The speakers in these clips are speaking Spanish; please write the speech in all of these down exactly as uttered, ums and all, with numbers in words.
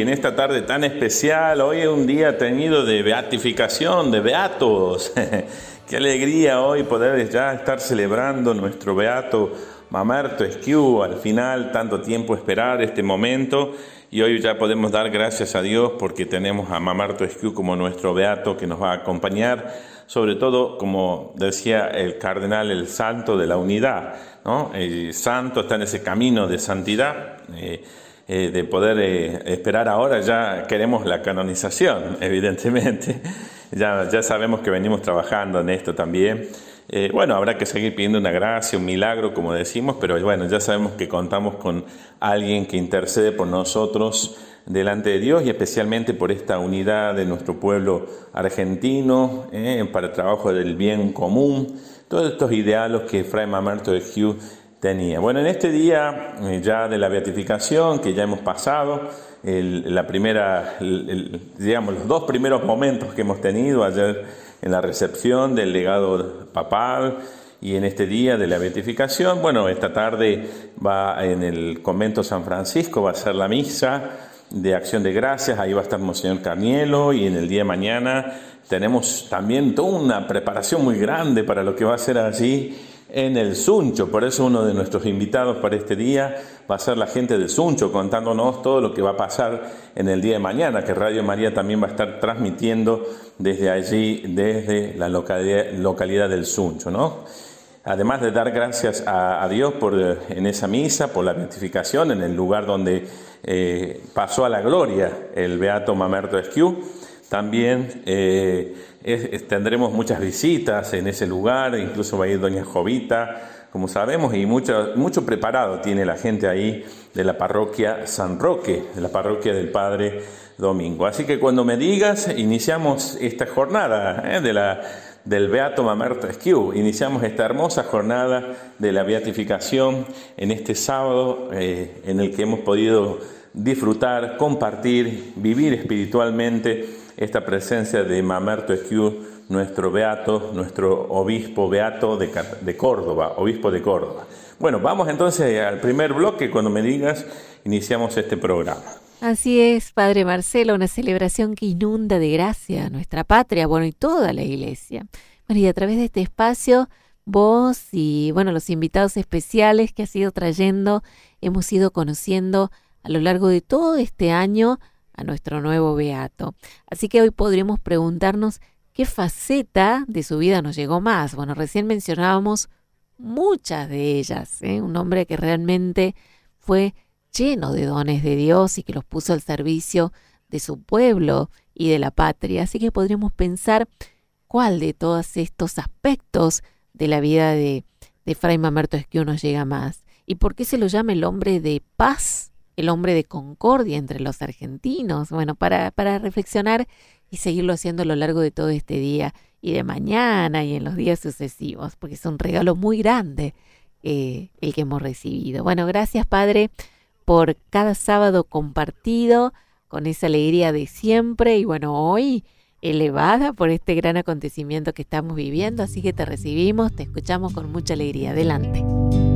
en esta tarde tan especial, hoy es un día teñido de beatificación, de beatos. Qué alegría hoy poder ya estar celebrando nuestro beato Mamerto Esquiú. Al final, tanto tiempo esperar este momento, y hoy ya podemos dar gracias a Dios porque tenemos a Mamerto Esquiú como nuestro beato que nos va a acompañar, sobre todo, como decía el cardenal, el santo de la unidad, ¿no? El santo está en ese camino de santidad, eh, eh, de poder eh, esperar ahora. Ya queremos la canonización, evidentemente. Ya, ya sabemos que venimos trabajando en esto también. Eh, bueno, habrá que seguir pidiendo una gracia, un milagro, como decimos, pero bueno, ya sabemos que contamos con alguien que intercede por nosotros delante de Dios, y especialmente por esta unidad de nuestro pueblo argentino, eh, para el trabajo del bien común, todos estos ideales que Fray Mamerto Esquiú tenía. Bueno, en este día eh, ya de la beatificación, que ya hemos pasado, el, la primera, el, el, digamos, los dos primeros momentos que hemos tenido ayer en la recepción del legado papal y en este día de la beatificación. Bueno, esta tarde va en el convento San Francisco, va a ser la misa de acción de gracias, ahí va a estar Monseñor Carnielo, y en el día de mañana tenemos también toda una preparación muy grande para lo que va a ser allí en el Suncho. Por eso uno de nuestros invitados para este día va a ser la gente del Suncho, contándonos todo lo que va a pasar en el día de mañana, que Radio María también va a estar transmitiendo desde allí, desde la localidad, localidad del Suncho, ¿no? Además de dar gracias a, a Dios por, en esa misa, por la beatificación, en el lugar donde eh, pasó a la gloria el beato Mamerto Esquiú, también eh, es, es, tendremos muchas visitas en ese lugar, incluso va a ir doña Jovita, como sabemos, y mucho, mucho preparado tiene la gente ahí de la parroquia San Roque, de la parroquia del Padre Domingo. Así que cuando me digas, iniciamos esta jornada eh, de la... del beato Mamerto Esquiú. Iniciamos esta hermosa jornada de la beatificación en este sábado eh, en el que hemos podido disfrutar, compartir, vivir espiritualmente esta presencia de Mamerto Esquiú, nuestro beato, nuestro obispo beato de, de Córdoba, obispo de Córdoba. Bueno, vamos entonces al primer bloque. Cuando me digas, iniciamos este programa. Así es, Padre Marcelo, una celebración que inunda de gracia a nuestra patria, bueno, y toda la Iglesia. Bueno, y a través de este espacio, vos y, bueno, los invitados especiales que has ido trayendo, hemos ido conociendo a lo largo de todo este año a nuestro nuevo beato. Así que hoy podremos preguntarnos qué faceta de su vida nos llegó más. Bueno, recién mencionábamos muchas de ellas, ¿eh? Un hombre que realmente fue lleno de dones de Dios y que los puso al servicio de su pueblo y de la patria. Así que podríamos pensar cuál de todos estos aspectos de la vida de, de Fray Mamerto Esquiú nos llega más. ¿Y por qué se lo llama el hombre de paz, el hombre de concordia entre los argentinos? Bueno, para, para reflexionar y seguirlo haciendo a lo largo de todo este día y de mañana y en los días sucesivos, porque es un regalo muy grande eh, el que hemos recibido. Bueno, gracias, Padre, por cada sábado compartido con esa alegría de siempre, y bueno, hoy elevada por este gran acontecimiento que estamos viviendo, así que te recibimos, te escuchamos con mucha alegría. Adelante.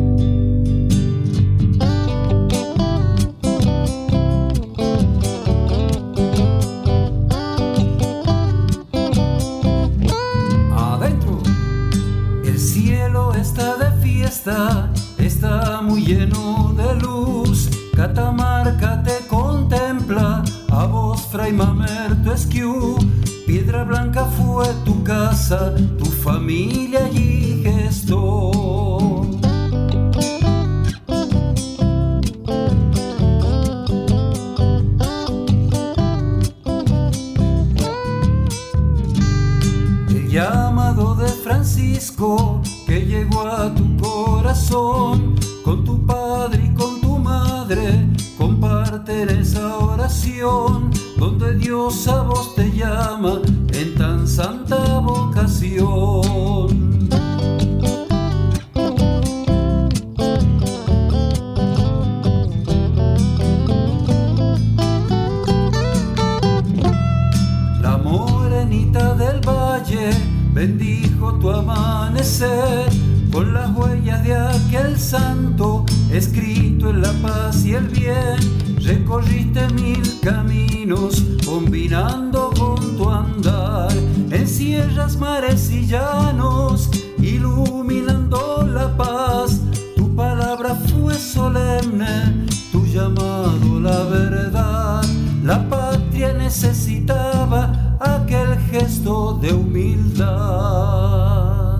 Adentro, el cielo está de fiesta, está muy lleno de luz. Catamarca te contempla, a vos, Fray Mamerto Esquiú. Piedra Blanca fue tu casa, tu familia allí gestó. El llamado de Francisco que llegó a tu corazón, con tu padre y con tu madre, comparten esa oración, donde Dios a vos te llama en tan santa vocación. La morenita del valle bendijo tu amanecer, con las huellas de aquel santo escrito en la paz y el bien. Recorriste mil caminos años combinando con tu andar, en sierras, mares y llanos, iluminando la paz. Tu palabra fue solemne, tu llamado la verdad. La patria necesitaba aquel gesto de humildad.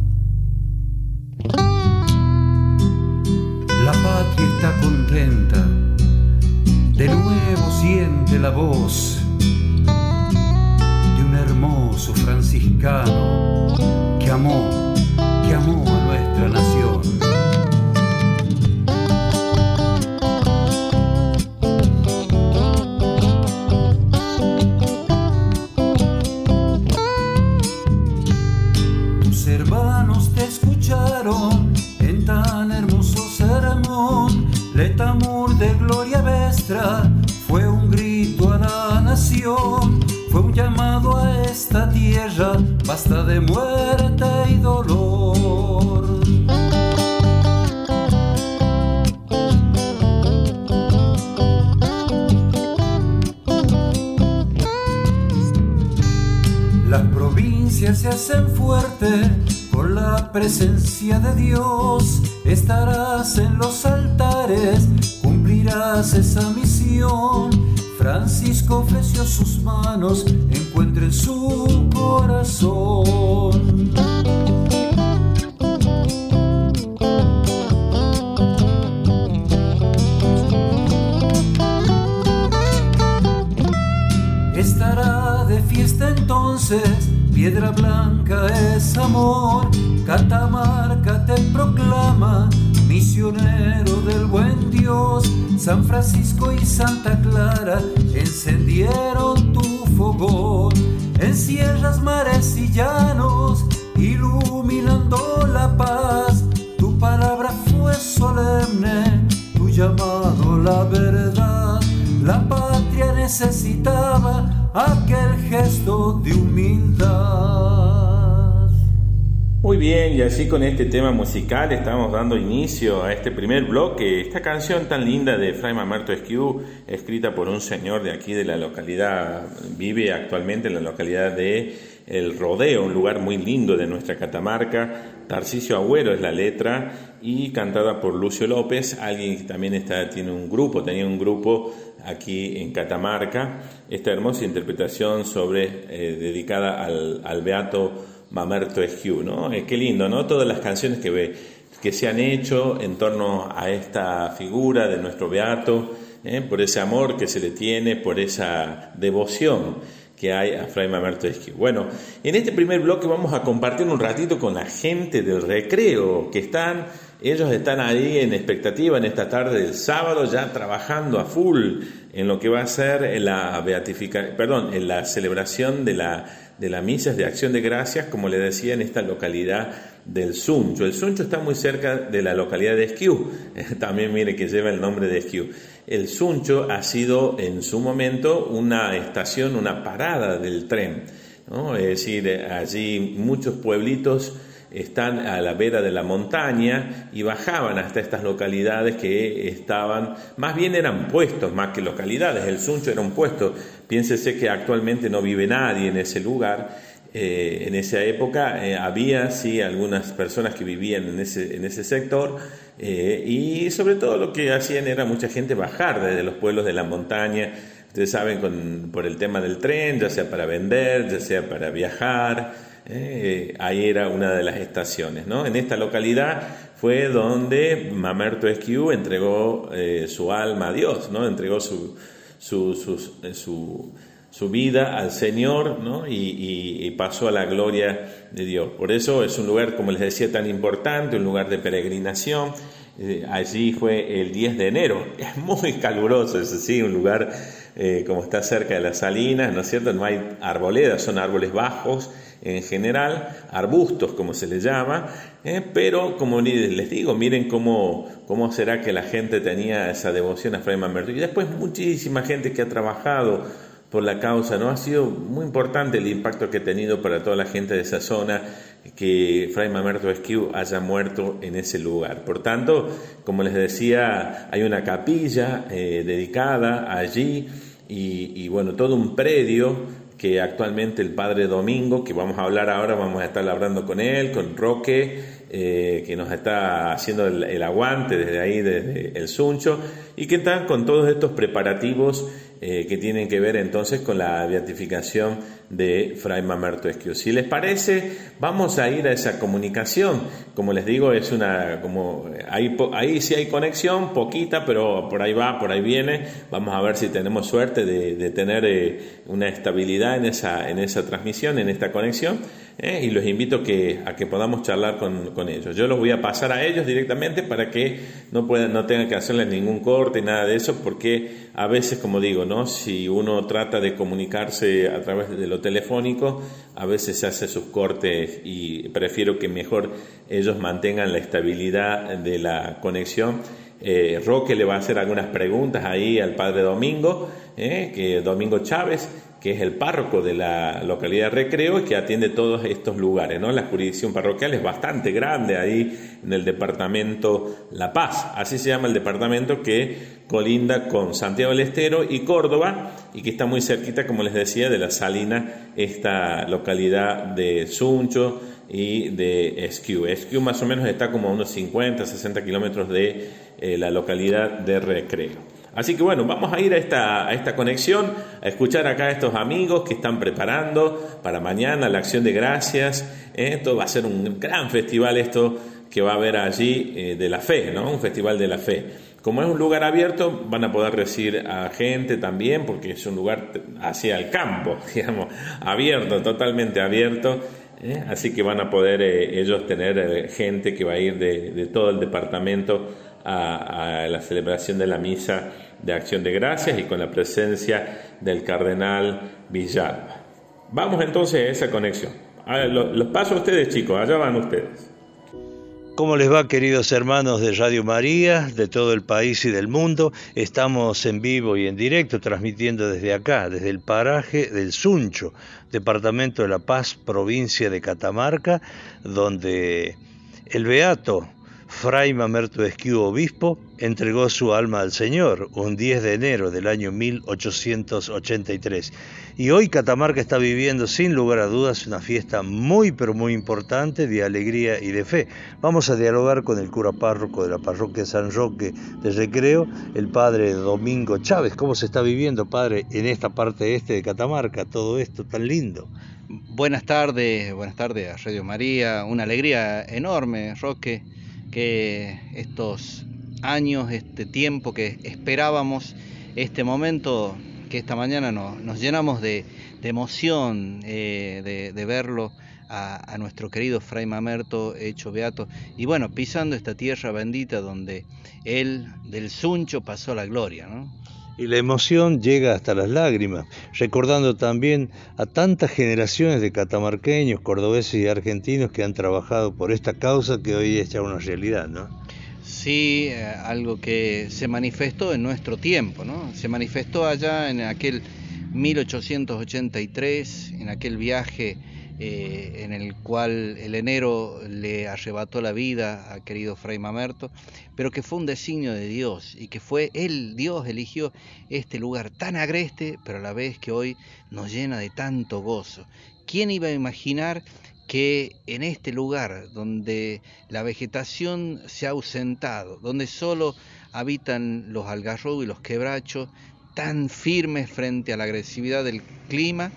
La patria está contenta, de nuevo siente la voz de un hermoso franciscano que amó, que amó a nuestra nación. Tus hermanos te escucharon en tan hermoso sermón. Letamur de Gloria Vestra fue un grito a la nación, fue un llamado a esta tierra, basta de muerte y dolor. Las provincias se hacen fuertes con la presencia de Dios. Estarás en los altares, cumplirás esa misión. Francisco ofreció sus manos, encuentre su corazón. Estará de fiesta entonces, Piedra Blanca es amor. Catamarca te proclama, misionero del buen Dios. San Francisco y Santa Clara encendieron tu fogón. En sierras, mares y llanos, iluminando la paz. Tu palabra fue solemne, tu llamado la verdad. La patria necesitaba aquel gesto de humildad. Muy bien, y así con este tema musical estamos dando inicio a este primer bloque. Esta canción tan linda de Fray Mamerto Esquiú, escrita por un señor de aquí de la localidad, vive actualmente en la localidad de El Rodeo, un lugar muy lindo de nuestra Catamarca. Tarcisio Agüero es la letra y cantada por Lucio López, alguien que también está, tiene un grupo, tenía un grupo aquí en Catamarca. Esta hermosa interpretación sobre eh, dedicada al, al beato Mamerto Esquiú, ¿no? Eh, qué lindo, ¿no? Todas las canciones que, ve, que se han hecho en torno a esta figura de nuestro beato, ¿eh? Por ese amor que se le tiene, por esa devoción que hay a Fray Mamerto Esquiú. Bueno, en este primer bloque vamos a compartir un ratito con la gente del recreo, que están, ellos están ahí en expectativa en esta tarde del sábado, ya trabajando a full en lo que va a ser la beatificación, perdón, en la celebración de la de las misas de acción de gracias, como le decía, en esta localidad del Suncho. El Suncho está muy cerca de la localidad de Esquiú, también mire que lleva el nombre de Esquiú. El Suncho ha sido en su momento una estación, una parada del tren, ¿no? Es decir, allí muchos pueblitos están a la vera de la montaña y bajaban hasta estas localidades que estaban, más bien eran puestos más que localidades. El Suncho era un puesto. Piénsese que actualmente no vive nadie en ese lugar. Eh, en esa época eh, había sí algunas personas que vivían en ese, en ese sector eh, y sobre todo lo que hacían era mucha gente bajar desde los pueblos de la montaña. Ustedes saben, con, por el tema del tren, ya sea para vender, ya sea para viajar. Eh, ahí era una de las estaciones, ¿no? En esta localidad fue donde Mamerto Esquiú entregó eh, su alma a Dios, ¿no? Entregó su, su, su, su, su vida al Señor, ¿no? y, y, y pasó a la gloria de Dios. Por eso es un lugar, como les decía, tan importante, un lugar de peregrinación. Eh, allí fue el diez de enero, es muy caluroso, es así, un lugar eh, como está cerca de las salinas, ¿no es cierto? No hay arboledas, son árboles bajos en general, arbustos como se les llama, eh, pero como les digo, miren cómo, cómo será que la gente tenía esa devoción a Fray Mamerto. Y después muchísima gente que ha trabajado por la causa, ¿no? Ha sido muy importante el impacto que ha tenido para toda la gente de esa zona que Fray Mamerto Esquiú haya muerto en ese lugar. Por tanto, como les decía, hay una capilla eh, dedicada allí y, y bueno, todo un predio que actualmente el Padre Domingo, que vamos a hablar ahora, vamos a estar hablando con él, con Roque, eh, que nos está haciendo el, el aguante desde ahí, desde el Suncho, y que están con todos estos preparativos eh, que tienen que ver entonces con la beatificación de Fray Mamerto Esquiú. Si les parece, vamos a ir a esa comunicación. Como les digo, es una, como ahí, ahí sí hay conexión, poquita, pero por ahí va, por ahí viene. Vamos a ver si tenemos suerte de, de tener eh, una estabilidad en esa, en esa transmisión, en esta conexión. Eh, y los invito que, a que podamos charlar con, con ellos. Yo los voy a pasar a ellos directamente para que no puedan, no tengan que hacerles ningún corte, nada de eso, porque a veces, como digo, ¿no? Si uno trata de comunicarse a través de lo telefónico, a veces se hace sus cortes y prefiero que mejor ellos mantengan la estabilidad de la conexión. Eh, Roque le va a hacer algunas preguntas ahí al Padre Domingo, eh, que Domingo Chávez, que es el párroco de la localidad de Recreo y que atiende todos estos lugares, ¿no? La jurisdicción parroquial es bastante grande ahí en el departamento La Paz, así se llama el departamento que colinda con Santiago del Estero y Córdoba y que está muy cerquita, como les decía, de La Salina, esta localidad de Suncho y de Esquiú. Esquiú más o menos está como a unos cincuenta, sesenta kilómetros de eh, la localidad de Recreo. Así que bueno, vamos a ir a esta, a esta conexión, a escuchar acá a estos amigos que están preparando para mañana la Acción de Gracias. ¿eh? Esto va a ser un gran festival esto que va a haber allí eh, de la fe, ¿no? Un festival de la fe. Como es un lugar abierto, van a poder recibir a gente también, porque es un lugar hacia el campo, digamos, abierto, totalmente abierto. ¿eh? Así que van a poder eh, ellos tener eh, gente que va a ir de, de todo el departamento A, a la celebración de la misa de Acción de Gracias y con la presencia del cardenal Villalba. Vamos entonces a esa conexión. A, lo, los paso a ustedes, chicos, allá van ustedes. ¿Cómo les va, queridos hermanos de Radio María, de todo el país y del mundo? Estamos en vivo y en directo transmitiendo desde acá, desde el paraje del Suncho, departamento de La Paz, provincia de Catamarca, donde el beato Fray Mamerto Esquiú, obispo, entregó su alma al Señor un diez de enero del año mil ochocientos ochenta y tres. Y hoy Catamarca está viviendo sin lugar a dudas una fiesta muy pero muy importante de alegría y de fe. Vamos a dialogar con el cura párroco de la parroquia San Roque de Recreo, el padre Domingo Chávez. ¿Cómo se está viviendo, padre, en esta parte este de Catamarca, todo esto tan lindo? Buenas tardes, buenas tardes a Radio María. Una alegría enorme, Roque, que estos años, este tiempo que esperábamos, este momento que esta mañana nos, nos llenamos de, de emoción eh, de, de verlo a, a nuestro querido Fray Mamerto hecho beato y bueno, pisando esta tierra bendita donde él del Suncho pasó la gloria, ¿no? Y la emoción llega hasta las lágrimas, recordando también a tantas generaciones de catamarqueños, cordobeses y argentinos que han trabajado por esta causa que hoy es ya una realidad, ¿no? Sí, eh, algo que se manifestó en nuestro tiempo, ¿no? Se manifestó allá en aquel mil ochocientos ochenta y tres, en aquel viaje eh, en el cual el enero le arrebató la vida a querido Fray Mamerto, pero que fue un designio de Dios y que fue él, Dios eligió este lugar tan agreste, pero a la vez que hoy nos llena de tanto gozo. ¿Quién iba a imaginar que en este lugar donde la vegetación se ha ausentado, donde solo habitan los algarrobos y los quebrachos, tan firmes frente a la agresividad del clima,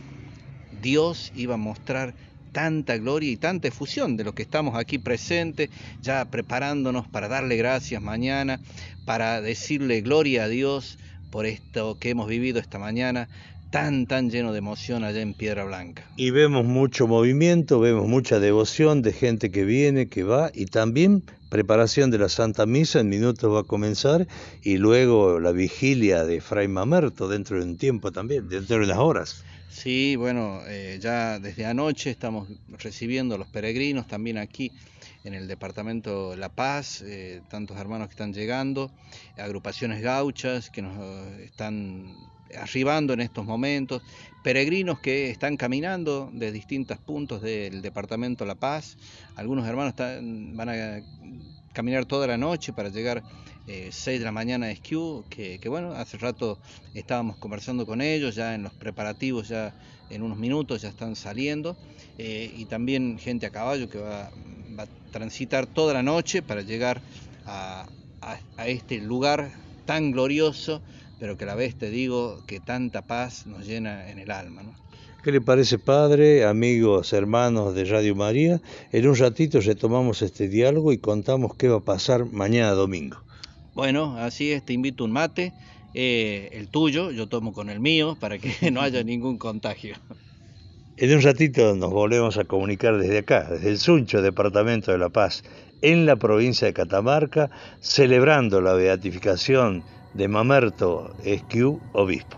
Dios iba a mostrar tanta gloria y tanta efusión de los que estamos aquí presentes, ya preparándonos para darle gracias mañana, para decirle gloria a Dios por esto que hemos vivido esta mañana, tan, tan lleno de emoción allá en Piedra Blanca. Y vemos mucho movimiento, vemos mucha devoción de gente que viene, que va, y también preparación de la Santa Misa, en minutos va a comenzar, y luego la vigilia de Fray Mamerto dentro de un tiempo también, dentro de unas horas. Sí, bueno, eh, ya desde anoche estamos recibiendo a los peregrinos también aquí en el departamento de La Paz, eh, tantos hermanos que están llegando, agrupaciones gauchas que nos eh, están arribando en estos momentos, peregrinos que están caminando de distintos puntos del departamento de La Paz. Algunos hermanos están, van a caminar toda la noche para llegar eh, seis de la mañana a Esquiú, que, que bueno, hace rato estábamos conversando con ellos, ya en los preparativos, ya en unos minutos ya están saliendo, eh, y también gente a caballo que va, va a transitar toda la noche para llegar a, a, a este lugar tan glorioso, pero que a la vez te digo que tanta paz nos llena en el alma, ¿no? ¿Qué le parece, padre, amigos, hermanos de Radio María? En un ratito retomamos este diálogo y contamos qué va a pasar mañana domingo. Bueno, así es, te invito un mate, eh, el tuyo, yo tomo con el mío para que no haya ningún contagio. En un ratito nos volvemos a comunicar desde acá, desde el Suncho, departamento de La Paz, en la provincia de Catamarca, celebrando la beatificación de Mamerto Esquiú, obispo.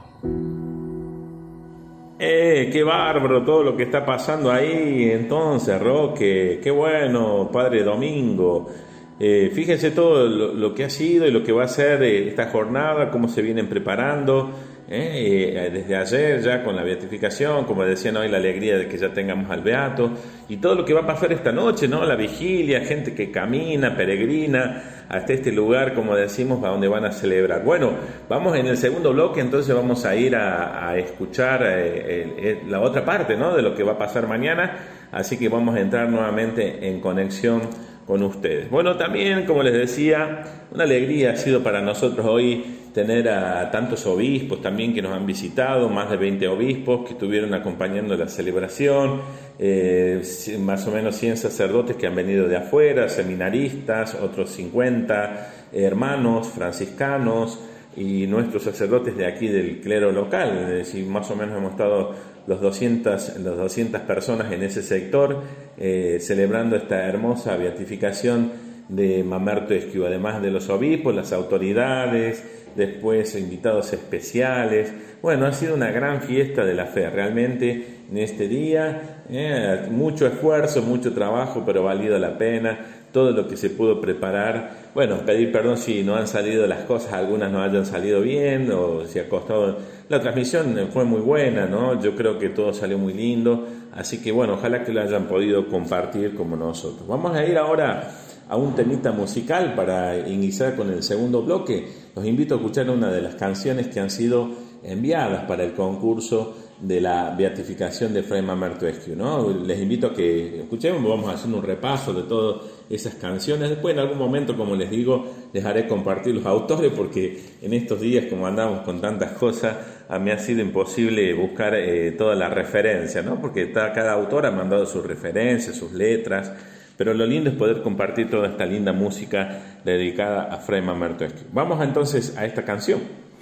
Eh, qué bárbaro todo lo que está pasando ahí entonces, Roque, qué bueno, Padre Domingo. Eh, fíjense todo lo, lo que ha sido y lo que va a ser eh, esta jornada, cómo se vienen preparando. Eh, eh, desde ayer ya con la beatificación, como decían hoy, la alegría de que ya tengamos al beato y todo lo que va a pasar esta noche, ¿no? La vigilia, gente que camina, peregrina hasta este lugar, como decimos, a donde van a celebrar. Bueno, vamos en el segundo bloque, entonces vamos a ir a, a escuchar eh, el, el, la otra parte, ¿no? De lo que va a pasar mañana, así que vamos a entrar nuevamente en conexión con ustedes. Bueno, también, como les decía, una alegría ha sido para nosotros hoy tener a tantos obispos también que nos han visitado, más de veinte obispos que estuvieron acompañando la celebración, eh, más o menos cien sacerdotes que han venido de afuera, seminaristas, otros cincuenta hermanos franciscanos y nuestros sacerdotes de aquí del clero local, es decir, más o menos hemos estado los doscientas, las doscientas personas en ese sector eh, celebrando esta hermosa beatificación de Mamerto Esquiú, además de los obispos, las autoridades, después invitados especiales. Bueno, ha sido una gran fiesta de la fe, realmente en este día, eh, mucho esfuerzo, mucho trabajo, pero valido la pena, todo lo que se pudo preparar. Bueno, pedir perdón si no han salido las cosas, algunas no hayan salido bien, o si ha costado. La transmisión fue muy buena, ¿no? Yo creo que todo salió muy lindo, así que bueno, ojalá que lo hayan podido compartir como nosotros. Vamos a ir ahora a un temita musical para iniciar con el segundo bloque. Los invito a escuchar una de las canciones que han sido enviadas para el concurso de la beatificación de Fray Mamerto Esquiú, ¿no? Les invito a que escuchemos, vamos a hacer un repaso de todas esas canciones. Después, en algún momento, como les digo, les haré compartir los autores, porque en estos días, como andamos con tantas cosas, a mí ha sido imposible buscar eh, toda la referencia, ¿no? Porque está, cada autor ha mandado sus referencias, sus letras, pero lo lindo es poder compartir toda esta linda música dedicada a Fray Mamerto Esquiú. Vamos entonces a esta canción.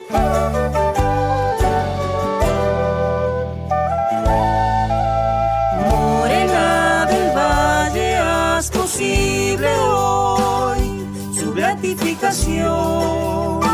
Morena del Valle, haz posible hoy su beatificación.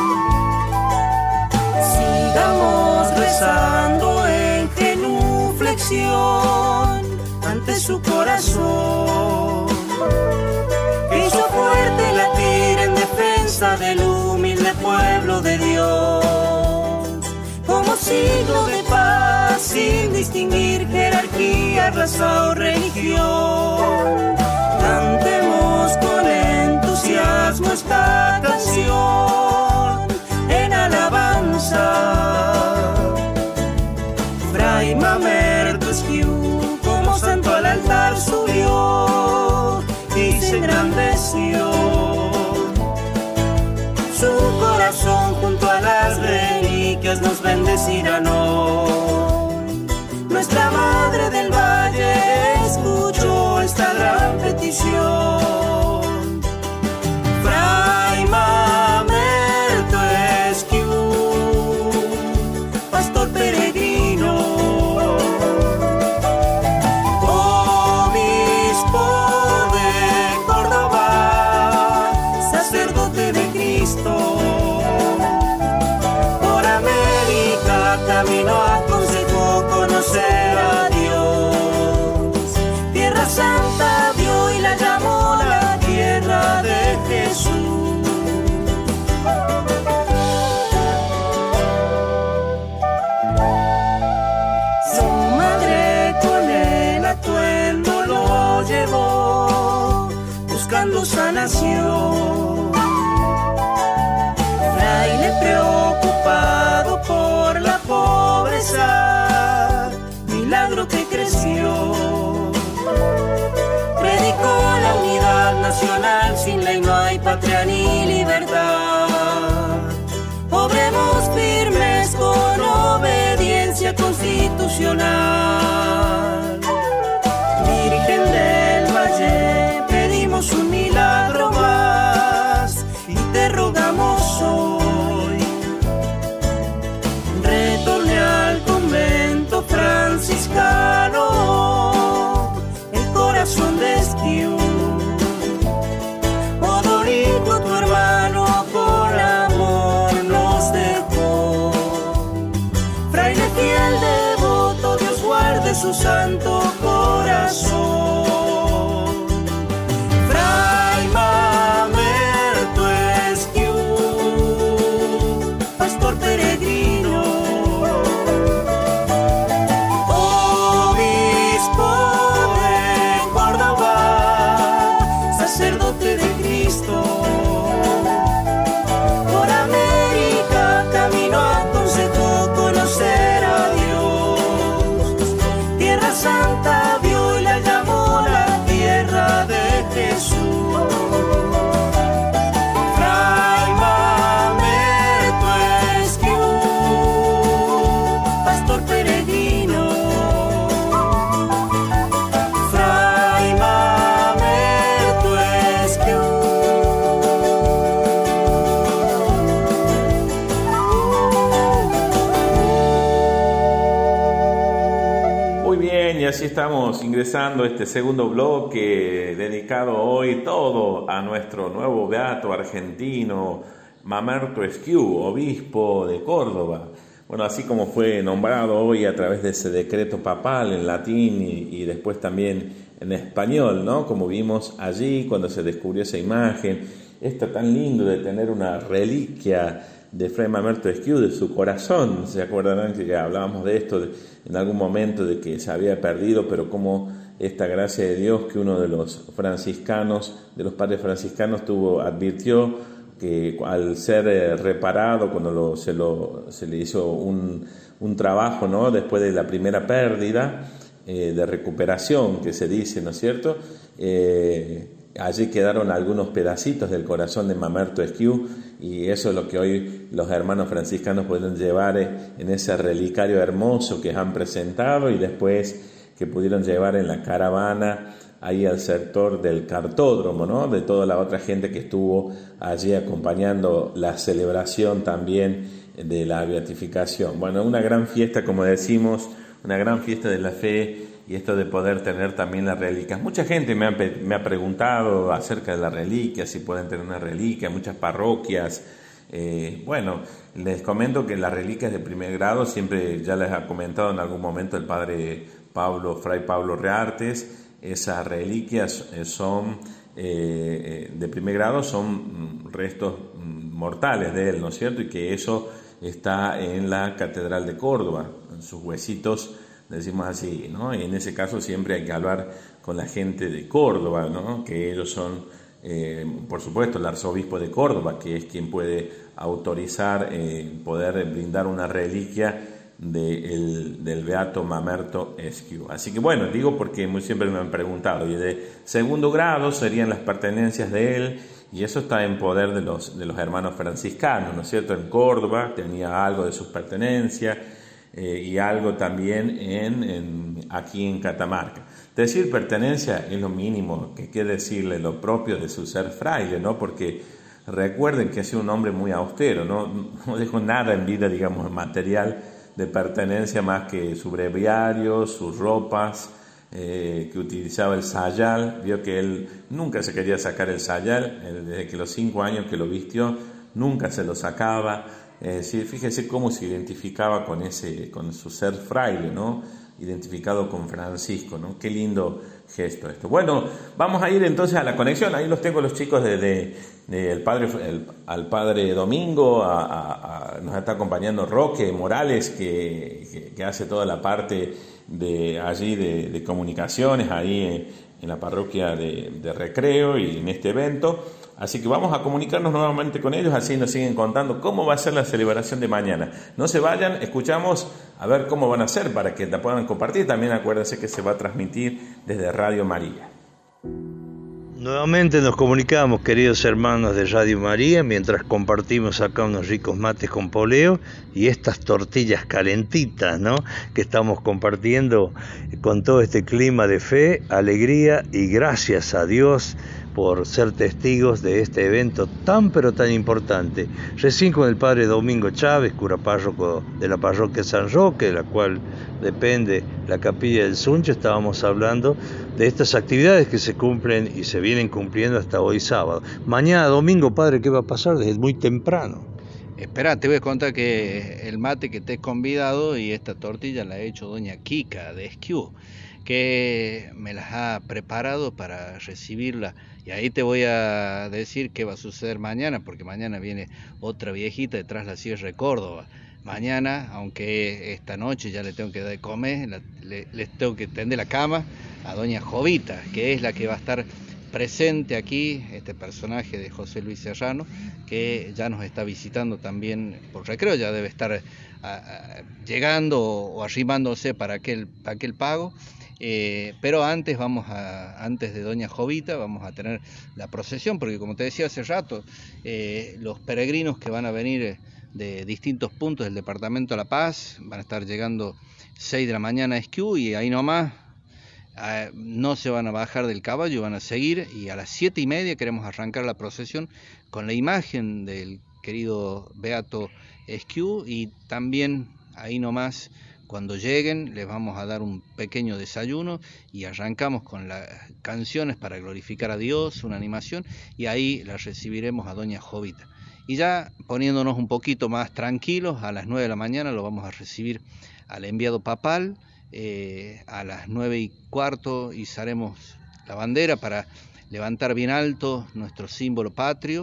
Sigamos rezando en genuflexión ante su corazón, que hizo fuerte latir en defensa del humilde pueblo de Dios, como signo de paz sin distinguir jerarquía, raza o religión. Cantemos con entusiasmo esta canción en alabanza. Fray Mamerto Esquiú como santo al altar subió y se engrandeció. Su corazón junto a las reliquias nos bendecirán hoy. Nuestra Madre del Valle escuchó esta gran petición. Fray Mamerto Esquiú, pastor peregrino, obispo de Córdoba, sacerdote de Cristo, por América camino aconsejó conocer a Dios. Tierra Santa vio y la llamó la tierra de Jesús. Su madre con el atuendo lo llevó, buscando tu sanación. Fraile preocupado por la pobreza, milagro que creció. Predicó la unidad nacional, sin ley no hay patria ni libertad. Obremos firmes con obediencia constitucional. Virgen del Valle, pedimos un milagro más y te rogamos hoy. Retorne al convento franciscano, el corazón de Esquiú. Odorico, tu hermano, por amor nos dejó. Fraile fiel devoto, Dios guarde su santo corazón. Fray Mamerto Esquiú, pastor peregrino, obispo de Córdoba, sacerdote de Cristo. Por América camino aconsejó conocer a Dios. Tierra Santa vio y la llamó la tierra de Jesús. Fray Mamerto Esquiú, pastor peregrino. Fray Mamerto Esquiú. Muy bien, y así estamos ingresando a este segundo bloque dedicado hoy todo a nuestro nuevo beato argentino, Mamerto Esquiú, obispo de Córdoba. Bueno, así como fue nombrado hoy a través de ese decreto papal en latín y, y después también en español, ¿no? Como vimos allí cuando se descubrió esa imagen, esto tan lindo de tener una reliquia de Fray Mamerto Esquiú, de su corazón. Se acordarán que ya hablábamos de esto de, en algún momento, de que se había perdido, pero como esta gracia de Dios que uno de los franciscanos, de los padres franciscanos tuvo, advirtió que al ser eh, reparado, cuando lo, se, lo, se le hizo un, un trabajo, ¿no? Después de la primera pérdida, eh, de recuperación que se dice, ¿no es cierto? Eh, allí quedaron algunos pedacitos del corazón de Mamerto Esquiú, y eso es lo que hoy los hermanos franciscanos pueden llevar en ese relicario hermoso que han presentado, y después que pudieron llevar en la caravana ahí al sector del cartódromo, ¿no? De toda la otra gente que estuvo allí acompañando la celebración también de la beatificación. Bueno, una gran fiesta, como decimos, una gran fiesta de la fe, y esto de poder tener también las reliquias. Mucha gente me ha, me ha preguntado acerca de las reliquias, si pueden tener una reliquia, muchas parroquias. Eh, bueno, les comento que las reliquias de primer grado, siempre ya les ha comentado en algún momento el padre Pablo, Fray Pablo Reartes, esas reliquias son eh, de primer grado, son restos mortales de él, ¿no es cierto? Y que eso está en la Catedral de Córdoba, en sus huesitos, decimos así, ¿no? Y en ese caso siempre hay que hablar con la gente de Córdoba, ¿no? Que ellos son, eh, por supuesto, el arzobispo de Córdoba, que es quien puede autorizar, eh, poder brindar una reliquia de el, del beato Mamerto Esquiú. Así que bueno, digo porque muy siempre me han preguntado, y de segundo grado serían las pertenencias de él, y eso está en poder de los, de los hermanos franciscanos, ¿no es cierto? En Córdoba tenía algo de sus pertenencias, Eh, y algo también en, en, aquí en Catamarca. Decir pertenencia es lo mínimo, que quiere decirle lo propio de su ser fraile, ¿no? Porque recuerden que ha sido un hombre muy austero, ¿no? No dejó nada en vida, digamos, material de pertenencia más que su breviario, sus ropas, eh, que utilizaba el sayal. Vio que él nunca se quería sacar el sayal, él, desde que los cinco años que lo vistió, nunca se lo sacaba. Es decir, fíjese cómo se identificaba con ese, con su ser fraile, ¿no? Identificado con Francisco, ¿no? Qué lindo gesto esto. Bueno, vamos a ir entonces a la conexión. Ahí los tengo los chicos de, de, de el padre, el, al padre Domingo, a, a, a nos está acompañando Roque Morales, que, que, que hace toda la parte de allí de, de comunicaciones, ahí en, en la parroquia de, de Recreo y en este evento. Así que vamos a comunicarnos nuevamente con ellos, así nos siguen contando cómo va a ser la celebración de mañana. No se vayan, escuchamos a ver cómo van a ser para que la puedan compartir. También acuérdense que se va a transmitir desde Radio María. Nuevamente nos comunicamos, queridos hermanos de Radio María, mientras compartimos acá unos ricos mates con poleo y estas tortillas calentitas, ¿no?, que estamos compartiendo con todo este clima de fe, alegría y gracias a Dios por ser testigos de este evento tan pero tan importante. Recién con el padre Domingo Chávez, cura párroco de la parroquia San Roque, de la cual depende la capilla del Suncho, estábamos hablando de estas actividades que se cumplen y se vienen cumpliendo hasta hoy sábado. Mañana domingo, padre, ¿qué va a pasar? Desde muy temprano. Espera, te voy a contar que el mate que te he convidado y esta tortilla la ha hecho doña Kika de Esquiú, que me las ha preparado para recibirla. Y ahí te voy a decir qué va a suceder mañana, porque mañana viene otra viejita detrás de la Sierra de Córdoba. Mañana, aunque esta noche ya le tengo que dar de comer, la, le, les tengo que tender la cama a doña Jovita, que es la que va a estar presente aquí, este personaje de José Luis Serrano, que ya nos está visitando también por Recreo, ya debe estar a, a, llegando o arrimándose para aquel, para aquel pago. Eh, pero antes vamos a, antes de doña Jovita vamos a tener la procesión, porque como te decía hace rato, eh, los peregrinos que van a venir de distintos puntos del departamento de La Paz van a estar llegando seis de la mañana a Esquiú y ahí nomás eh, no se van a bajar del caballo, van a seguir, y a las siete y media queremos arrancar la procesión con la imagen del querido Beato Esquiú, y también ahí nomás cuando lleguen les vamos a dar un pequeño desayuno y arrancamos con las canciones para glorificar a Dios, una animación, y ahí la recibiremos a doña Jovita. Y ya poniéndonos un poquito más tranquilos, a las nueve de la mañana lo vamos a recibir al enviado papal, eh, a las nueve y cuarto izaremos la bandera para levantar bien alto nuestro símbolo patrio,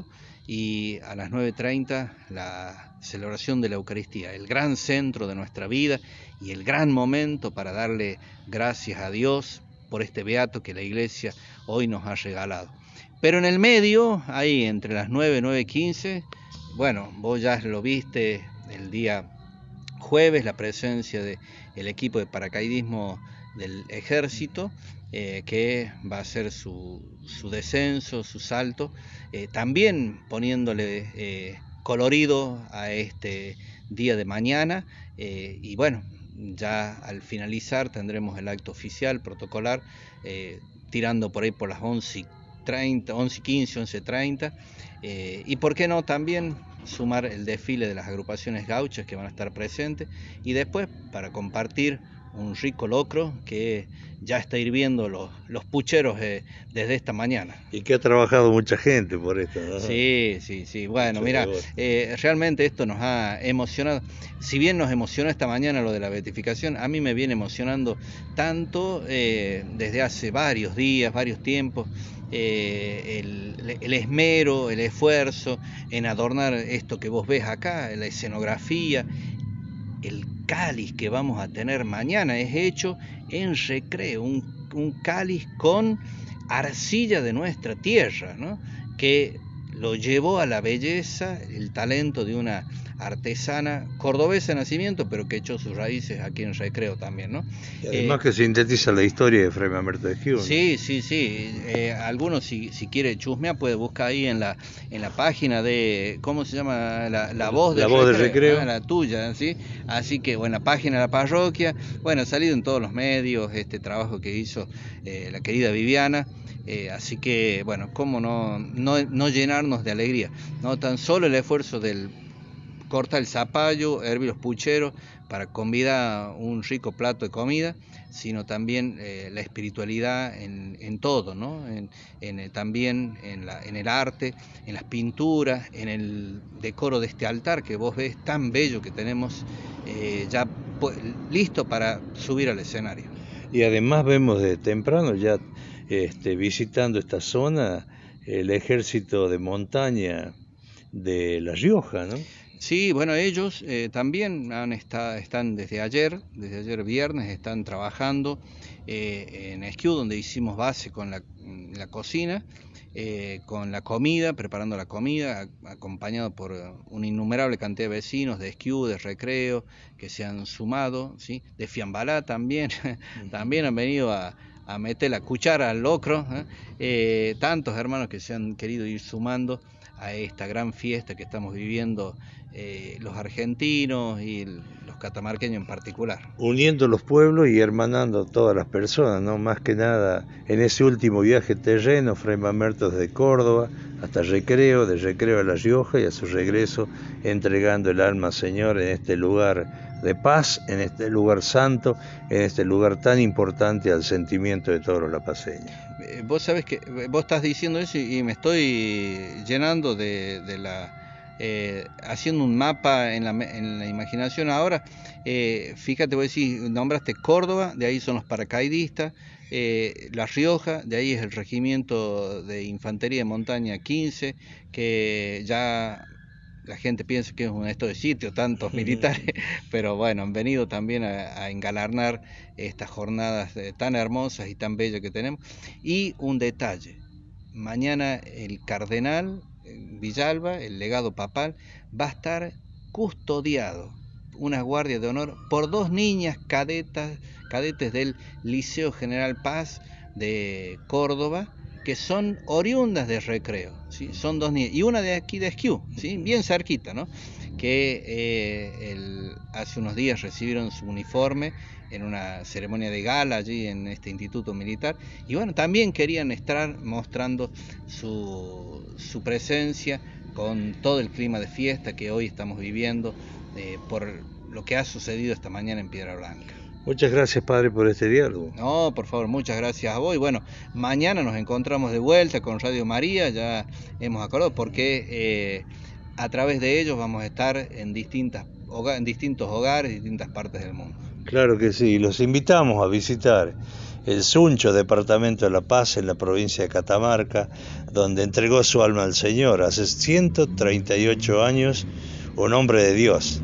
y a las nueve y treinta la celebración de la Eucaristía, el gran centro de nuestra vida y el gran momento para darle gracias a Dios por este beato que la Iglesia hoy nos ha regalado. Pero en el medio, ahí entre las nueve y nueve y quince, bueno, vos ya lo viste el día jueves, la presencia del equipo de paracaidismo del Ejército, eh, que va a hacer su, su descenso, su salto, eh, también poniéndole eh, colorido a este día de mañana, eh, y bueno, ya al finalizar tendremos el acto oficial, protocolar, eh, tirando por ahí por las once y treinta, once y quince, once y treinta, eh, y por qué no también sumar el desfile de las agrupaciones gauchas que van a estar presentes, y después para compartir un rico locro que ya está hirviendo los, los pucheros eh, desde esta mañana. Y que ha trabajado mucha gente por esto, ¿no? Sí, sí, sí. Bueno, mira, eh, realmente esto nos ha emocionado. Si bien nos emocionó esta mañana lo de la beatificación, a mí me viene emocionando tanto eh, desde hace varios días, varios tiempos, eh, el, el esmero, el esfuerzo en adornar esto que vos ves acá, la escenografía. El cáliz que vamos a tener mañana es hecho en Recreo, un, un cáliz con arcilla de nuestra tierra, ¿no?, que lo llevó a la belleza, el talento de una artesana cordobesa de nacimiento, pero que echó sus raíces aquí en Recreo también, ¿no? Y además eh, que sintetiza la historia de Fray Mamerto de Esquiú, ¿no? Sí, sí, sí. Eh, algunos, si, si quiere chusmear, puede buscar ahí en la en la página de, ¿cómo se llama? La, la voz de la Recreo, voz de Recreo. Ah, la tuya, ¿sí? Así que, bueno, la página de la parroquia, bueno, ha salido en todos los medios este trabajo que hizo eh, la querida Viviana. Eh, así que, bueno, cómo no, no, no llenarnos de alegría, no tan solo el esfuerzo del cortar el zapallo, hervir los pucheros para convidar un rico plato de comida, sino también eh, la espiritualidad en, en todo, ¿no? En, en, también en, la, en el arte, en las pinturas, en el decoro de este altar que vos ves tan bello que tenemos eh, ya pues, listo para subir al escenario. Y además vemos de temprano ya este, visitando esta zona el ejército de montaña de La Rioja, ¿no? Sí, bueno, ellos eh, también han está, están desde ayer, desde ayer viernes, están trabajando eh, en Esquiú, donde hicimos base con la, la cocina, eh, con la comida, preparando la comida, acompañado por una innumerable cantidad de vecinos de Esquiú, de Recreo, que se han sumado, ¿sí? De Fiambalá también, también han venido a, a meter la cuchara al locro, ¿eh? Eh, tantos hermanos que se han querido ir sumando a esta gran fiesta que estamos viviendo eh, los argentinos y el, los catamarqueños en particular. Uniendo los pueblos y hermanando a todas las personas, ¿no? Más que nada en ese último viaje terreno, Fray Mamerto desde Córdoba hasta Recreo, de Recreo a La Rioja y a su regreso entregando el alma al Señor en este lugar de paz, en este lugar santo, en este lugar tan importante al sentimiento de todos los lapaceños. Eh, vos sabés que vos estás diciendo eso y, y me estoy llenando de, de la... Eh, haciendo un mapa en la, en la imaginación ahora. Eh, fíjate, vos decís, nombraste Córdoba, de ahí son los paracaidistas, eh, La Rioja, de ahí es el Regimiento de Infantería de Montaña quince, que ya la gente piensa que es un esto de sitio, tantos militares, pero bueno, han venido también a, a engalarnar estas jornadas eh, tan hermosas y tan bellas que tenemos. Y un detalle, mañana el cardenal Villalba, el legado papal, va a estar custodiado, una guardia de honor, por dos niñas cadetas, cadetes del Liceo General Paz de Córdoba, que son oriundas de Recreo, ¿sí? Son dos niñas, y una de aquí de Esquiú, ¿sí? Bien cerquita, ¿no? Que eh, el, hace unos días recibieron su uniforme en una ceremonia de gala allí en este instituto militar, y bueno, también querían estar mostrando su, su presencia con todo el clima de fiesta que hoy estamos viviendo eh, por lo que ha sucedido esta mañana en Piedra Blanca. Muchas gracias, Padre, por este diálogo. No, por favor, muchas gracias a vos. Y bueno, mañana nos encontramos de vuelta con Radio María, ya hemos acordado, porque eh, a través de ellos vamos a estar en, distintas, en distintos hogares, distintas partes del mundo. Claro que sí, los invitamos a visitar el Suncho, departamento de La Paz, en la provincia de Catamarca, donde entregó su alma al Señor hace ciento treinta y ocho años, un hombre de Dios,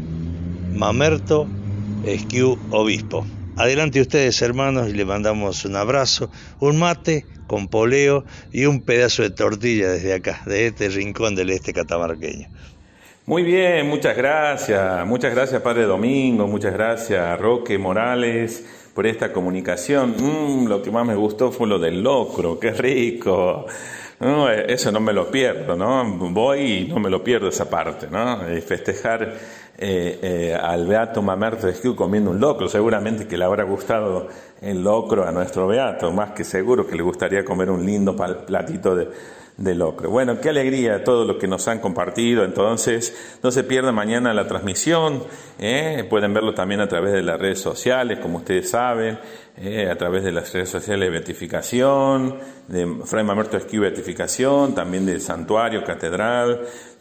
Mamerto Esquiú, obispo. Adelante ustedes, hermanos, y le mandamos un abrazo, un mate con poleo y un pedazo de tortilla desde acá, de este rincón del este catamarqueño. Muy bien, muchas gracias, muchas gracias Padre Domingo, muchas gracias Roque Morales por esta comunicación. Mm, lo que más me gustó fue lo del locro, qué rico. No, eso no me lo pierdo, ¿no? Voy y no me lo pierdo esa parte, ¿no? Festejar eh, eh, al beato Mamerto de Esquiú comiendo un locro, seguramente que le habrá gustado el locro a nuestro beato, más que seguro que le gustaría comer un lindo platito de de locro. Bueno, qué alegría todo lo que nos han compartido. Entonces, no se pierdan mañana la transmisión, ¿eh? Pueden verlo también a través de las redes sociales, como ustedes saben, ¿eh? A través de las redes sociales de Beatificación, de Fray Mamerto Esquiú Beatificación, también del Santuario Catedral,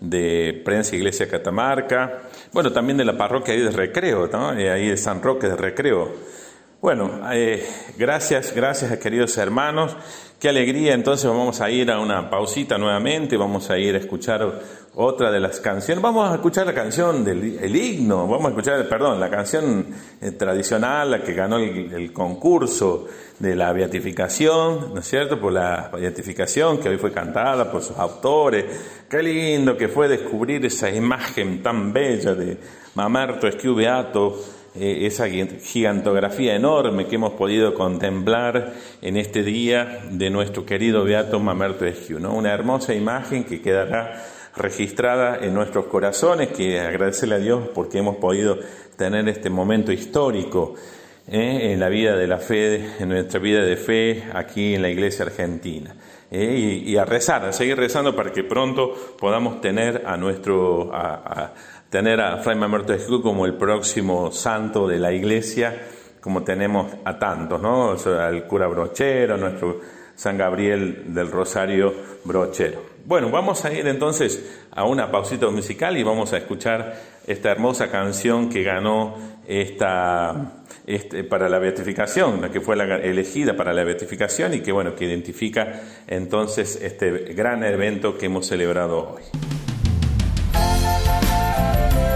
de Prensa Iglesia Catamarca, bueno, también de la parroquia ahí de Recreo, ¿no? Eh, ahí de San Roque de Recreo. Bueno, eh, gracias, gracias queridos hermanos. Qué alegría, entonces vamos a ir a una pausita nuevamente, vamos a ir a escuchar otra de las canciones. Vamos a escuchar la canción del el himno, vamos a escuchar, perdón, la canción eh, tradicional, la que ganó el, el concurso de la beatificación, ¿no es cierto? Por la beatificación que hoy fue cantada por sus autores. Qué lindo que fue descubrir esa imagen tan bella de Mamerto Esquiú Beato. Eh, esa gigantografía enorme que hemos podido contemplar en este día de nuestro querido beato Mamerto Esquiú, ¿no? Una hermosa imagen que quedará registrada en nuestros corazones, que agradecerle a Dios porque hemos podido tener este momento histórico eh, en la vida de la fe, en nuestra vida de fe aquí en la Iglesia Argentina. Eh, y, y a rezar, a seguir rezando para que pronto podamos tener a nuestro a, a, tener a Fray Mamerto Esquiú como el próximo santo de la Iglesia, como tenemos a tantos, ¿no? O sea, al cura Brochero, nuestro San Gabriel del Rosario Brochero. Bueno, vamos a ir entonces a una pausita musical y vamos a escuchar esta hermosa canción que ganó esta este, para la beatificación, la que fue la, elegida para la beatificación y que, bueno, que identifica entonces este gran evento que hemos celebrado hoy.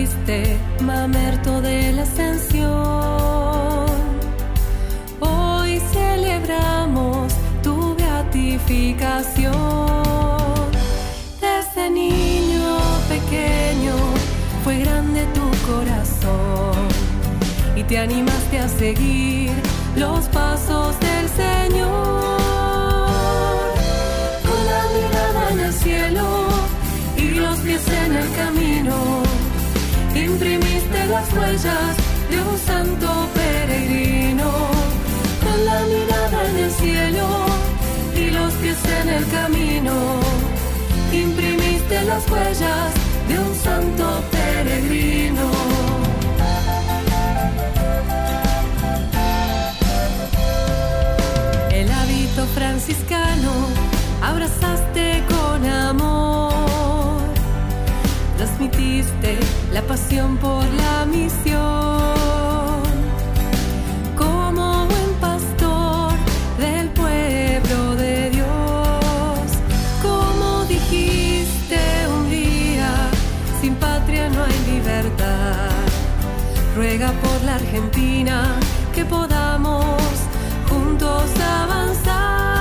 transmitiste, Mamerto de la Ascensión. Hoy celebramos tu beatificación. Desde niño pequeño fue grande tu corazón y te animaste a seguir los pasos del Señor. Con la mirada en el cielo y los pies en el camino, imprimiste las huellas de un santo peregrino. Con la mirada en el cielo y los pies en el camino, imprimiste las huellas de un santo peregrino. El hábito franciscano abrazaste con amor, transmitiste la pasión por la misión. Como buen pastor del pueblo de Dios, como dijiste un día, sin patria no hay libertad. Ruega por la Argentina que podamos juntos avanzar.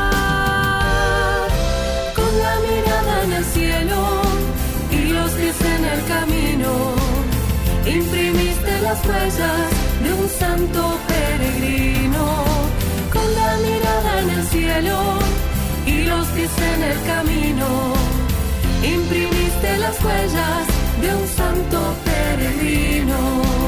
Con la mirada en el cielo y los pies en el camino, imprimiste las huellas de un santo peregrino. Con la mirada en el cielo y los pies en el camino, imprimiste las huellas de un santo peregrino.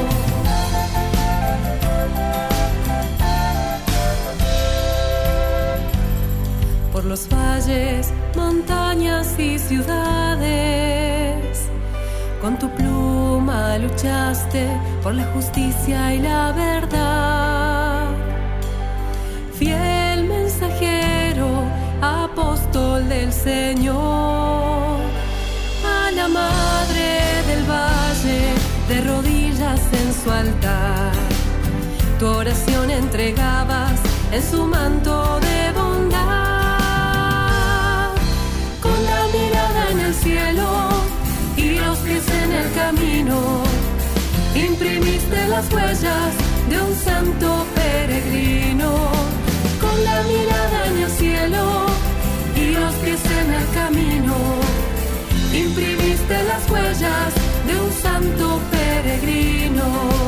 Por los valles, montañas y ciudades, con tu pluma luchaste por la justicia y la verdad. Fiel mensajero, apóstol del Señor, a la madre del valle, de rodillas en su altar, tu oración entregabas en su manto de bondad. Con la mirada en el cielo y los pies en el camino, imprimiste las huellas de un santo peregrino. Con la mirada en el cielo y los pies en el camino, imprimiste las huellas de un santo peregrino.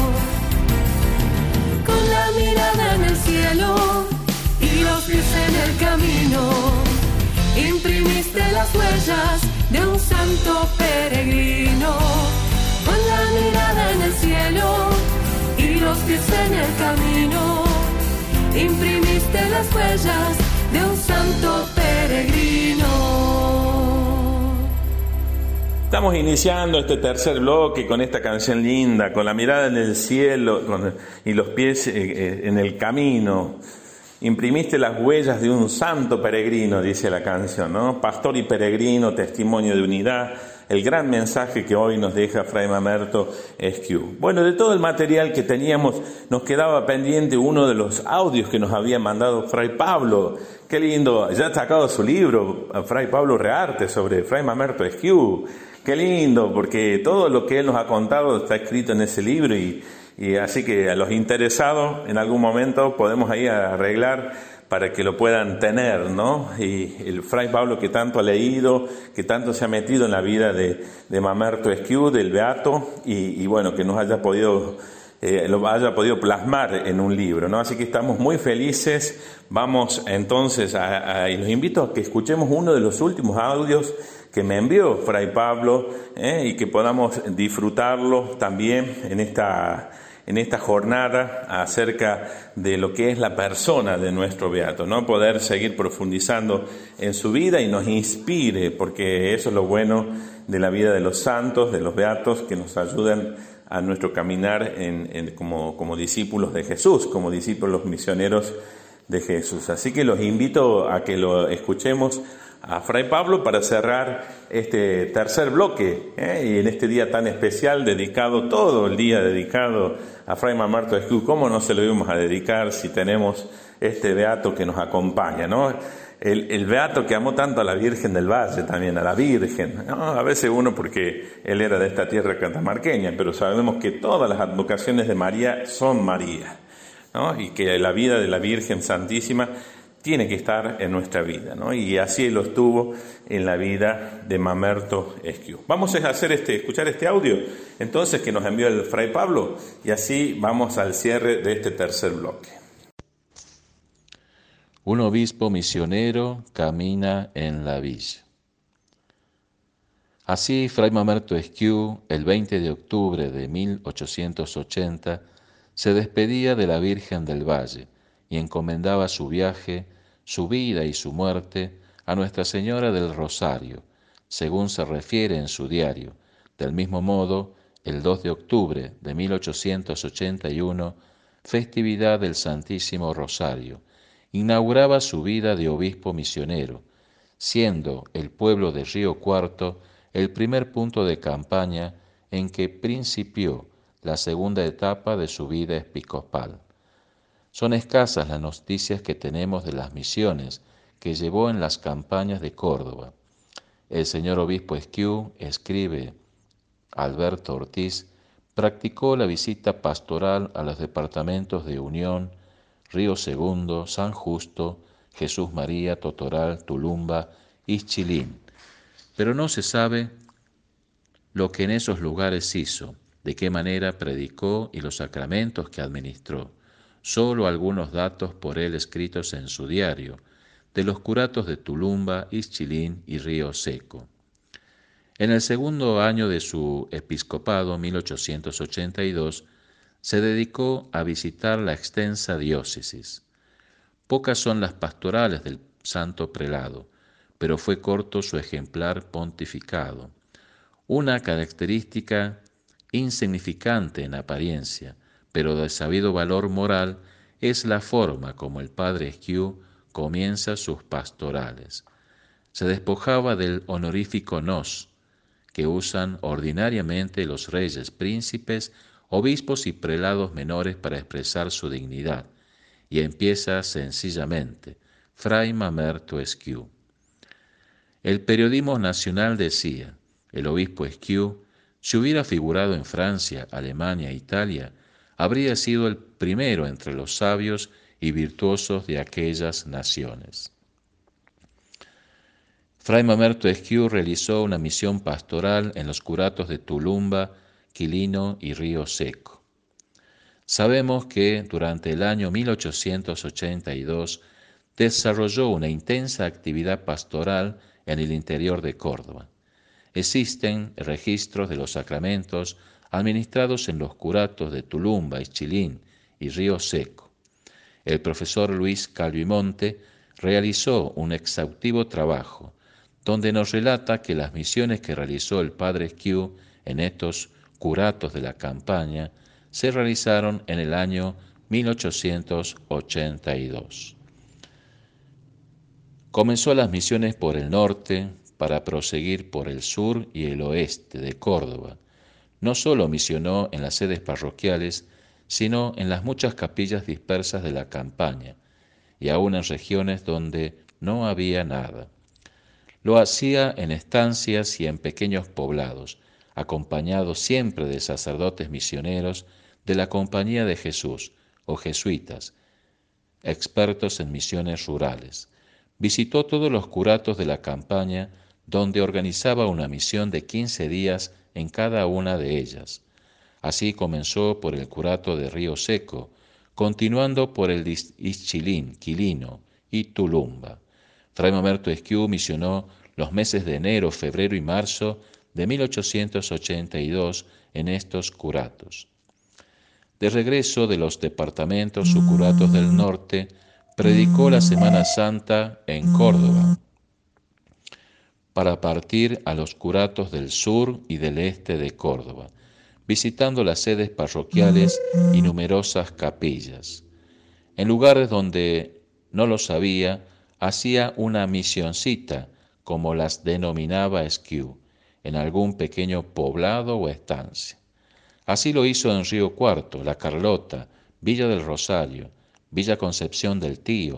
Con la mirada en el cielo y los pies en el camino, imprimiste las huellas de un santo peregrino. Con la mirada en el cielo y los pies en el camino, imprimiste las huellas de un santo peregrino. Estamos iniciando este tercer bloque con esta canción linda, con la mirada en el cielo con, y los pies eh, eh, en el camino. Imprimiste las huellas de un santo peregrino, dice la canción, ¿no? Pastor y peregrino, testimonio de unidad, el gran mensaje que hoy nos deja Fray Mamerto Esquiú. Bueno, de todo el material que teníamos, nos quedaba pendiente uno de los audios que nos había mandado Fray Pablo. Qué lindo, ya ha sacado su libro, Fray Pablo Rearte, sobre Fray Mamerto Esquiú. Qué lindo, porque todo lo que él nos ha contado está escrito en ese libro y Y así que a los interesados en algún momento podemos ahí arreglar para que lo puedan tener, ¿no? Y el Fray Pablo que tanto ha leído, que tanto se ha metido en la vida de, de Mamerto Esquiú, del Beato, y, y bueno, que nos haya podido, eh, lo haya podido plasmar en un libro, ¿no? Así que estamos muy felices. Vamos entonces a, a y los invito a que escuchemos uno de los últimos audios que me envió Fray Pablo, eh, y que podamos disfrutarlo también en esta en esta jornada acerca de lo que es la persona de nuestro Beato, ¿no? Poder seguir profundizando en su vida y nos inspire, porque eso es lo bueno de la vida de los santos, de los Beatos, que nos ayudan a nuestro caminar en, en, como, como discípulos de Jesús, como discípulos misioneros de Jesús. Así que los invito a que lo escuchemos a Fray Pablo para cerrar este tercer bloque, ¿eh? Y en este día tan especial, dedicado, todo el día dedicado a Fray Mamerto Esquiú. ¿Cómo no se lo íbamos a dedicar si tenemos este Beato que nos acompaña, ¿no? el, el beato que amó tanto a la Virgen del Valle también, a la Virgen, ¿no? A veces uno porque él era de esta tierra catamarqueña, pero sabemos que todas las advocaciones de María son María, ¿no? Y que la vida de la Virgen Santísima tiene que estar en nuestra vida, ¿no? Y así lo estuvo en la vida de Mamerto Esquiú. Vamos a hacer este, escuchar este audio, entonces, que nos envió el Fray Pablo, y así vamos al cierre de este tercer bloque. Un obispo misionero camina en la villa. Así, Fray Mamerto Esquiú, el veinte de octubre de mil ochocientos ochenta, se despedía de la Virgen del Valle y encomendaba su viaje, su vida y su muerte a Nuestra Señora del Rosario, según se refiere en su diario. Del mismo modo, el dos de octubre de mil ochocientos ochenta y uno, festividad del Santísimo Rosario, inauguraba su vida de obispo misionero, siendo el pueblo de Río Cuarto el primer punto de campaña en que principió la segunda etapa de su vida episcopal. Son escasas las noticias que tenemos de las misiones que llevó en las campañas de Córdoba. El señor obispo Esquiú, escribe Alberto Ortiz, practicó la visita pastoral a los departamentos de Unión, Río Segundo, San Justo, Jesús María, Totoral, Tulumba y Chilín. Pero no se sabe lo que en esos lugares hizo, de qué manera predicó y los sacramentos que administró. Solo algunos datos por él escritos en su diario, de los curatos de Tulumba, Ixchilín y Río Seco. En el segundo año de su episcopado, mil ochocientos ochenta y dos, se dedicó a visitar la extensa diócesis. Pocas son las pastorales del santo prelado, pero fue corto su ejemplar pontificado. Una característica insignificante en apariencia, pero de sabido valor moral, es la forma como el padre Esquiú comienza sus pastorales. Se despojaba del honorífico nos, que usan ordinariamente los reyes, príncipes, obispos y prelados menores para expresar su dignidad, y empieza sencillamente, Fray Mamerto Esquiú. El periodismo nacional decía, el obispo Esquiú, si hubiera figurado en Francia, Alemania e Italia, habría sido el primero entre los sabios y virtuosos de aquellas naciones. Fray Mamerto Esquiú realizó una misión pastoral en los curatos de Tulumba, Quilino y Río Seco. Sabemos que durante el año mil ochocientos ochenta y dos desarrolló una intensa actividad pastoral en el interior de Córdoba. Existen registros de los sacramentos administrados en los curatos de Tulumba, Ixchilín y Río Seco. El profesor Luis Calvimonte realizó un exhaustivo trabajo, donde nos relata que las misiones que realizó el padre Esquiú en estos curatos de la campaña se realizaron en el año mil ochocientos ochenta y dos. Comenzó las misiones por el norte para proseguir por el sur y el oeste de Córdoba. No solo misionó en las sedes parroquiales, sino en las muchas capillas dispersas de la campaña, y aún en regiones donde no había nada. Lo hacía en estancias y en pequeños poblados, acompañado siempre de sacerdotes misioneros de la Compañía de Jesús o jesuitas, expertos en misiones rurales. Visitó todos los curatos de la campaña, donde organizaba una misión de quince días en cada una de ellas. Así comenzó por el curato de Río Seco, continuando por el de Ixchilín, Quilino y Tulumba. Fray Mamerto Esquiú misionó los meses de enero, febrero y marzo de mil ochocientos ochenta y dos en estos curatos. De regreso de los departamentos o curatos del norte, predicó la Semana Santa en Córdoba, para partir a los curatos del sur y del este de Córdoba, visitando las sedes parroquiales y numerosas capillas. En lugares donde no lo sabía, hacía una misioncita, como las denominaba Esquiú, en algún pequeño poblado o estancia. Así lo hizo en Río Cuarto, La Carlota, Villa del Rosario, Villa Concepción del Tío,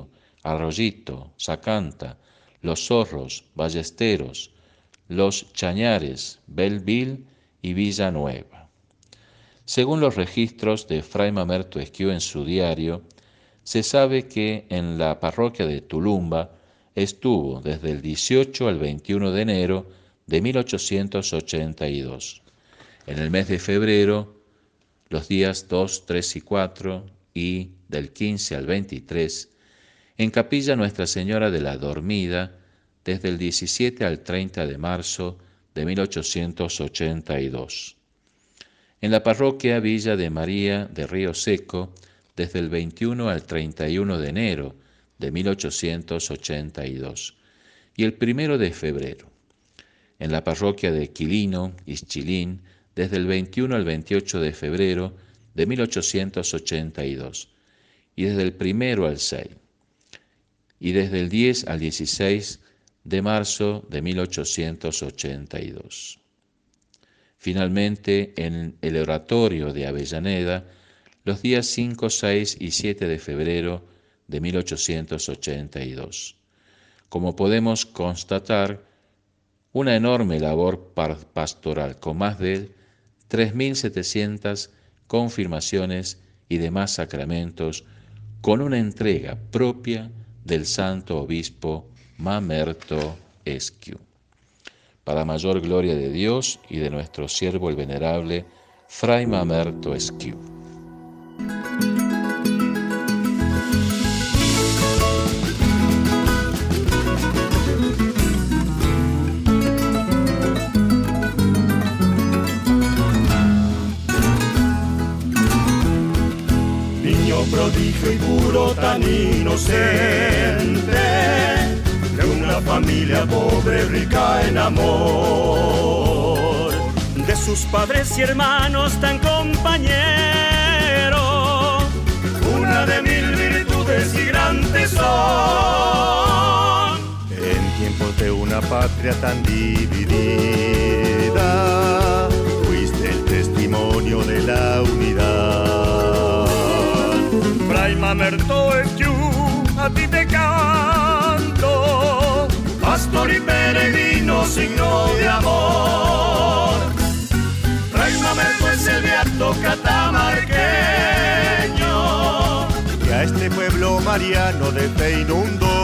Arroyito, Zacanta, Los Zorros, Ballesteros, Los Chañares, Belleville y Villanueva. Según los registros de Fray Mamerto Esquiú en su diario, se sabe que en la parroquia de Tulumba estuvo desde el dieciocho al veintiuno de enero de mil ochocientos ochenta y dos. En el mes de febrero, los días dos, tres y cuatro y del quince al veintitrés, en Capilla Nuestra Señora de la Dormida, desde el diecisiete al treinta de marzo de mil ochocientos ochenta y dos. En la parroquia Villa de María de Río Seco, desde el veintiuno al treinta y uno de enero de mil ochocientos ochenta y dos. Y el primero de febrero. En la parroquia de Quilino, Ischilín, desde el veintiuno al veintiocho de febrero de mil ochocientos ochenta y dos. Y desde el primero al seis. Y desde el diez al dieciséis de marzo de mil ochocientos ochenta y dos. Finalmente, en el oratorio de Avellaneda, los días cinco, seis y siete de febrero de mil ochocientos ochenta y dos. Como podemos constatar, una enorme labor pastoral con más de tres mil setecientas confirmaciones y demás sacramentos, con una entrega propia del santo obispo Mamerto Esquiú. Para mayor gloria de Dios y de nuestro siervo el venerable Fray Mamerto Esquiú. Prodigio y puro, tan inocente, de una familia pobre, rica en amor, de sus padres y hermanos tan compañeros, una de mil virtudes y gran tesón. En tiempos de una patria tan dividida, fuiste el testimonio de la unidad. Fray Mamerto Esquiú, a ti te canto, pastor y peregrino, signo de amor. Fray Mamerto es el beato catamarqueño, que a este pueblo mariano de fe inundó.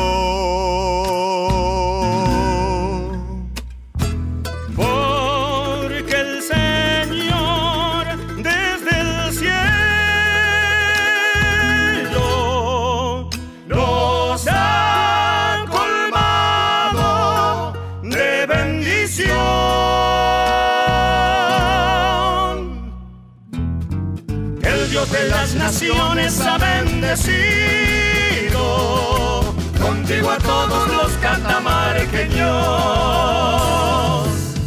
Porque el Señor desde el cielo de las naciones ha bendecido, contigo a todos los catamarqueños.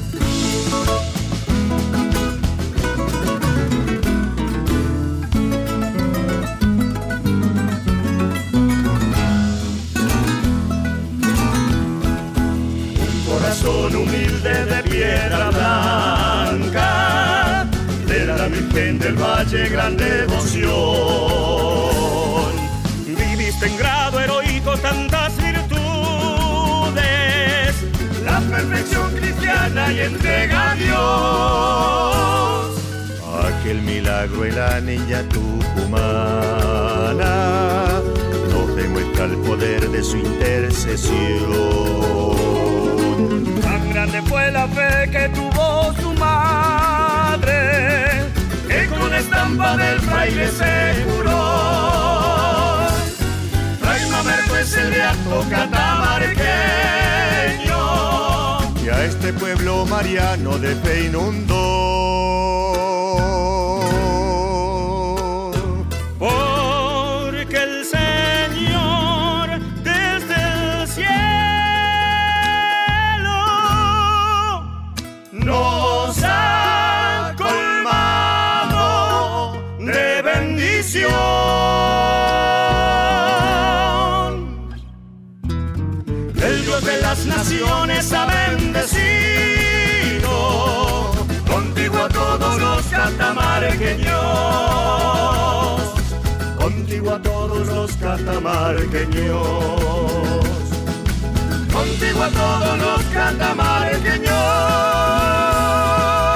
Un corazón humilde de piedra blanca, de la Virgen del Valle, gran devoción. Viviste en grado heroico tantas virtudes, la perfección cristiana y entrega a Dios. Aquel milagro en la niña tucumana nos demuestra el poder de su intercesión. Tan grande fue la fe que tuvo su madre, que con estampa del fraile se curó. Fray Mamerto es el beato catamarqueño, que a este pueblo mariano de fe inundó. Porque el Señor desde el cielo nos ha colmado de bendición. El Dios de las naciones ha bendecido, contigo a todos los catamarqueños, contigo contigo a todos los catamarqueños, contigo a todos los catamarqueños.